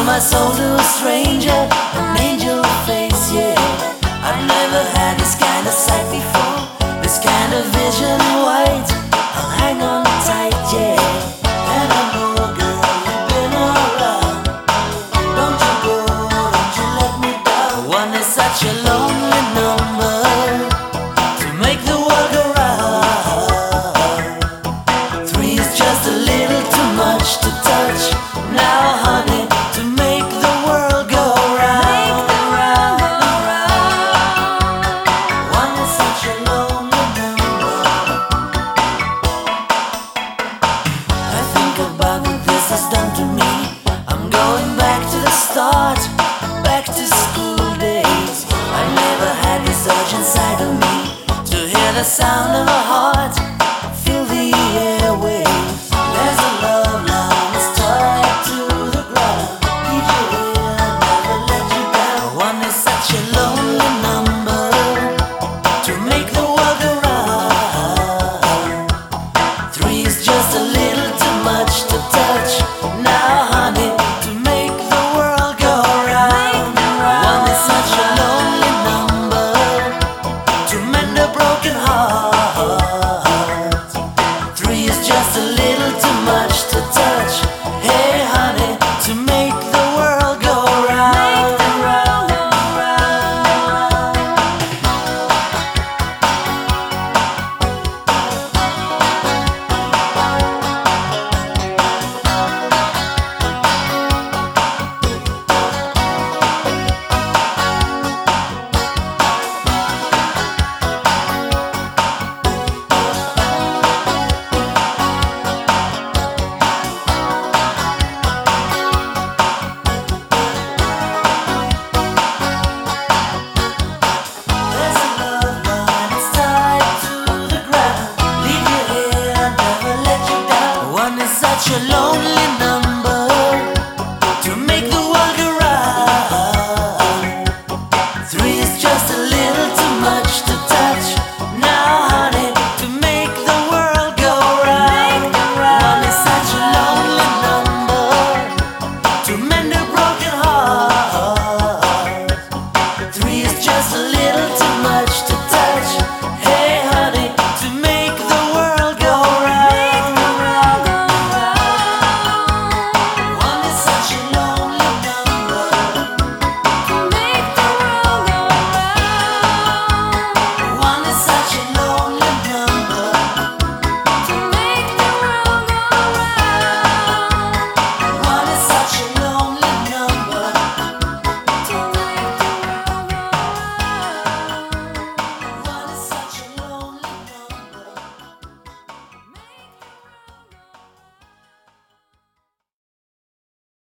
my soul to a stranger, an angel face, yeah. I've never had this kind of sight before, this kind of vision white. I'll hang on tight, yeah. And I know, girl, you've been around. Don't you go, don't you let me down. One is such a lonely number to make the world go round. Three is just a little too much to touch. Now, honey, to make the world go round. One is such a lonely number. I think about what this has done to me. I'm going back to the start, back to school days. I never had this urge inside of me to hear the sound of a heart, feel the airwaves. There's a love line that's tied to the ground. Keep you here, never let you down. One is such a lonely number to make the world go round. Three is just a little too much to touch. Now, honey, to make the world go round. One is such a lonely number to mend a broken heart. Three is just a little too much to touch.